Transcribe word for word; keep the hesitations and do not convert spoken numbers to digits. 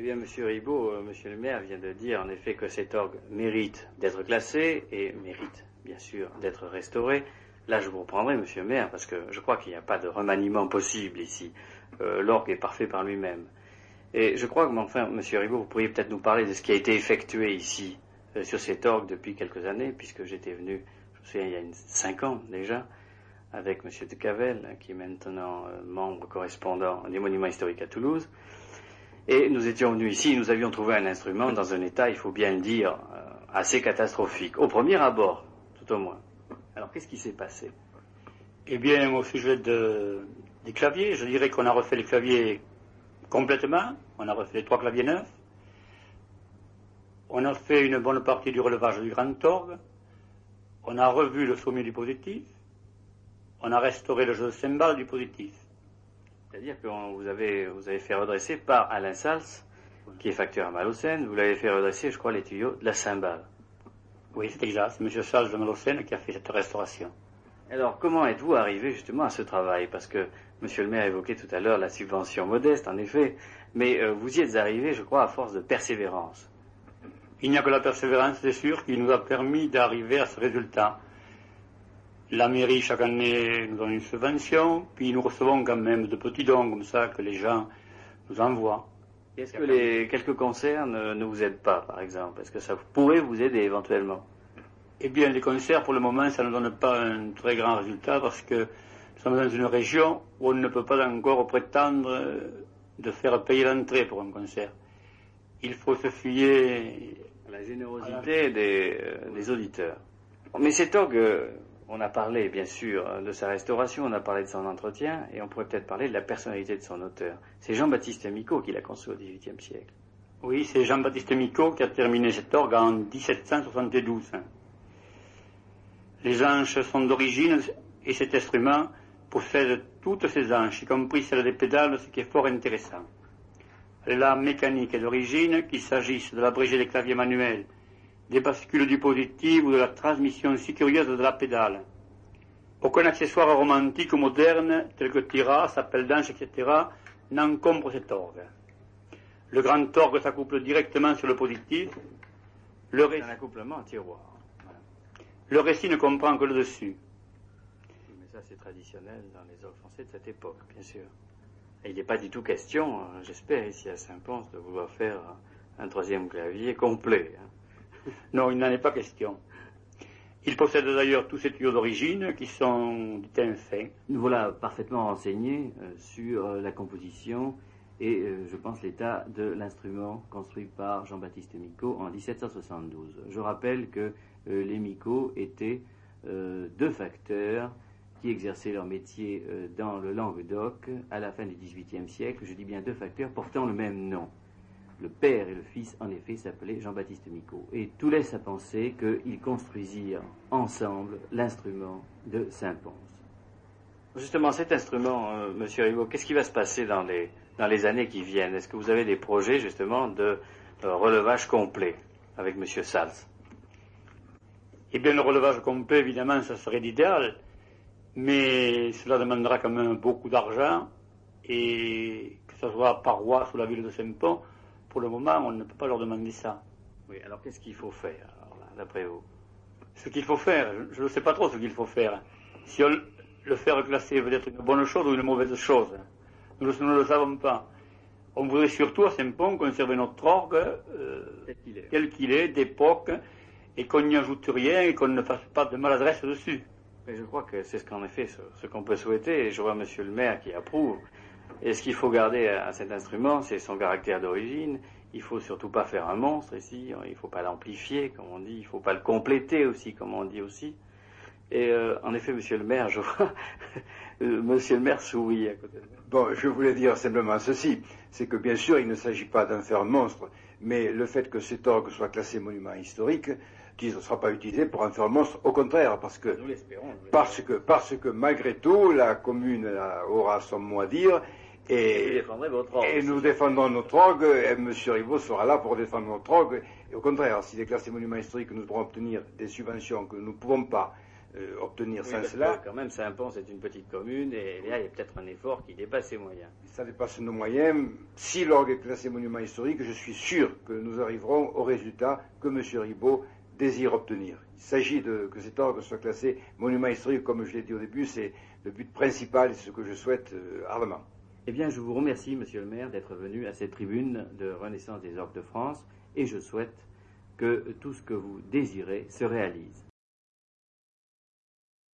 bien, Monsieur Ribaud, euh, Monsieur le maire vient de dire en effet que cet orgue mérite d'être classé et mérite, bien sûr, d'être restauré. Là, je vous reprendrai, Monsieur le maire, parce que je crois qu'il n'y a pas de remaniement possible ici. Euh, l'orgue est parfait par lui-même. Et je crois que, enfin, Monsieur Ribaud, vous pourriez peut-être nous parler de ce qui a été effectué ici, euh, sur cet orgue depuis quelques années, puisque j'étais venu, je me souviens, il y a une, cinq ans déjà, avec Monsieur de Cavel, qui est maintenant euh, membre correspondant des monuments historiques à Toulouse. Et nous étions venus ici, nous avions trouvé un instrument dans un état, il faut bien le dire, euh, assez catastrophique, au premier abord, tout au moins. Alors, qu'est-ce qui s'est passé? Eh bien, au sujet de, des claviers, je dirais qu'on a refait les claviers complètement, on a refait les trois claviers neufs, on a fait une bonne partie du relevage du grand orgue, on a revu le sommier du positif, on a restauré le jeu de cymbales du positif. C'est-à-dire que vous avez, vous avez fait redresser par Alain Sals, qui est facteur à Malocène, vous l'avez fait redresser, je crois, les tuyaux de la cymbale. Oui, c'est exact, c'est M. Sals de Malocène qui a fait cette restauration. Alors, comment êtes-vous arrivé justement à ce travail? Parce que M. le maire évoquait tout à l'heure la subvention modeste, en effet, mais euh, vous y êtes arrivé, je crois, à force de persévérance. Il n'y a que la persévérance, c'est sûr, qui nous a permis d'arriver à ce résultat. La mairie, chaque année, nous donne une subvention, puis nous recevons quand même de petits dons comme ça que les gens nous envoient. Est-ce que les quelques concerts ne, ne vous aident pas, par exemple? Est-ce que ça pourrait vous aider éventuellement? Eh bien, les concerts, pour le moment, ça ne donne pas un très grand résultat parce que nous sommes dans une région où on ne peut pas encore prétendre de faire payer l'entrée pour un concert. Il faut se fier à la générosité des, euh, des auditeurs. Mais cet orgue, on a parlé, bien sûr, de sa restauration, on a parlé de son entretien, et on pourrait peut-être parler de la personnalité de son auteur. C'est Jean-Baptiste Micot qui l'a construit au dix-huitième siècle. Oui, c'est Jean-Baptiste Micot qui a terminé cet orgue en dix-sept cent soixante-douze. Les anches sont d'origine, et cet instrument possède toutes ces anches, y compris celles des pédales, ce qui est fort intéressant. La mécanique est d'origine, qu'il s'agisse de l'abrégé des claviers manuels, des bascules du positif ou de la transmission si curieuse de la pédale. Aucun accessoire romantique ou moderne, tel que tiras, appel d'anche, et cetera, n'encombre cet orgue. Le grand orgue s'accouple directement sur le positif. Le récit... un accouplement en tiroir. Voilà. Le récit ne comprend que le dessus. Mais ça, c'est traditionnel dans les orgues français de cette époque, bien sûr. Et il n'est pas du tout question, j'espère, ici à Saint-Pons, de vouloir faire un troisième clavier complet. Hein. Non, il n'en est pas question. Il possède d'ailleurs tous ces tuyaux d'origine qui sont d'étain fin. Nous voilà parfaitement renseignés euh, sur euh, la composition et, euh, je pense, l'état de l'instrument construit par Jean-Baptiste Micot en dix-sept cent soixante-douze. Je rappelle que euh, les Micot étaient euh, deux facteurs qui exerçaient leur métier euh, dans le Languedoc à la fin du dix-huitième siècle. Je dis bien deux facteurs portant le même nom. Le père et le fils, en effet, s'appelaient Jean-Baptiste Micot. Et tout laisse à penser qu'ils construisirent ensemble l'instrument de Saint-Pons. Justement, cet instrument, euh, Monsieur Ribaud, qu'est-ce qui va se passer dans les, dans les années qui viennent? Est-ce que vous avez des projets, justement, de euh, relevage complet avec Monsieur Sals? Eh bien, le relevage complet, évidemment, ça serait l'idéal. Mais cela demandera quand même beaucoup d'argent. Et que ce soit paroisse ou la ville de Saint-Pons, pour le moment, on ne peut pas leur demander ça. Oui, alors qu'est-ce qu'il faut faire, d'après vous? Ce qu'il faut faire, je ne sais pas trop ce qu'il faut faire. Si on, le faire classer veut être une bonne chose ou une mauvaise chose, nous, nous ne le savons pas. On voudrait surtout à Saint-Pons conserver notre orgue euh, tel qu'il est, d'époque, et qu'on n'y ajoute rien et qu'on ne fasse pas de maladresse dessus. Mais je crois que c'est ce qu'en effet, ce, ce qu'on peut souhaiter, et je vois Monsieur le maire qui approuve. Et ce qu'il faut garder à, à cet instrument, c'est son caractère d'origine. Il faut surtout pas faire un monstre ici, il ne faut pas l'amplifier, comme on dit, il ne faut pas le compléter aussi, comme on dit aussi. Et euh, en effet, Monsieur le maire, je vois, Monsieur le maire sourit à côté de moi. Bon, je voulais dire simplement ceci, c'est que bien sûr, il ne s'agit pas d'en faire un monstre, mais le fait que cet orgue soit classé monument historique, qui ne sera pas utilisé pour en faire un monstre, au contraire, parce que, nous l'espérons, nous l'espérons. parce que, parce que malgré tout, la commune aura son mot à dire, et, votre et nous défendons notre orgue, et M. Ribaud sera là pour défendre notre orgue, et au contraire, s'il est classé monument historique, nous pourrons obtenir des subventions que nous ne pouvons pas euh, obtenir Oui, sans parce cela. que quand même, Saint-Pons c'est une petite commune et là, il y a peut-être un effort qui dépasse ses moyens. Ça dépasse nos moyens. Si l'orgue est classé monument historique, je suis sûr que nous arriverons au résultat que M. Ribot désire obtenir. Il s'agit de que cet orgue soit classé monument historique, comme je l'ai dit au début, c'est le but principal et c'est ce que je souhaite euh, ardemment. Eh bien, je vous remercie, Monsieur le maire, d'être venu à cette tribune de Renaissance des orgues de France et je souhaite que tout ce que vous désirez se réalise.